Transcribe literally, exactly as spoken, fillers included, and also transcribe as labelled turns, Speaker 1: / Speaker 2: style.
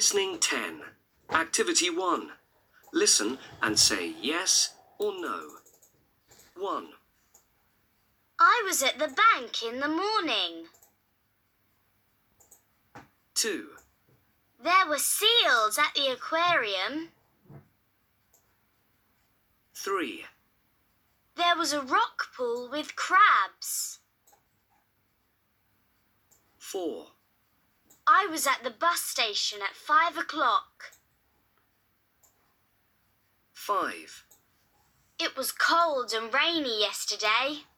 Speaker 1: Listening ten. Activity one. Listen and say yes or no. one.
Speaker 2: I was at the bank in the morning.
Speaker 1: two.
Speaker 2: There were seals at the aquarium.
Speaker 1: three.
Speaker 2: There was a rock pool with crabs.
Speaker 1: four.
Speaker 2: I was at the bus station at five o'clock.
Speaker 1: five.
Speaker 2: It was cold and rainy yesterday.